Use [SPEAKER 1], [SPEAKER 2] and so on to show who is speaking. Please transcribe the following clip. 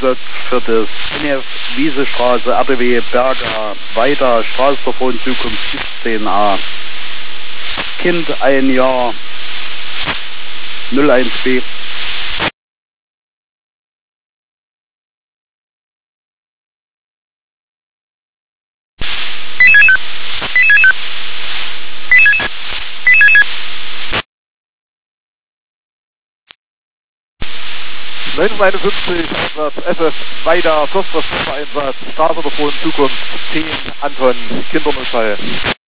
[SPEAKER 1] Einsatz für das NF Wiesestraße, RTW Berger, weiter Straßentelefon Zukunft 17a. Kind 1 Jahr 01B.
[SPEAKER 2] Einsatz FF weiter, First Responder Einsatz, Straßentelefon Zukunft 10 Anton, Kindernotfall.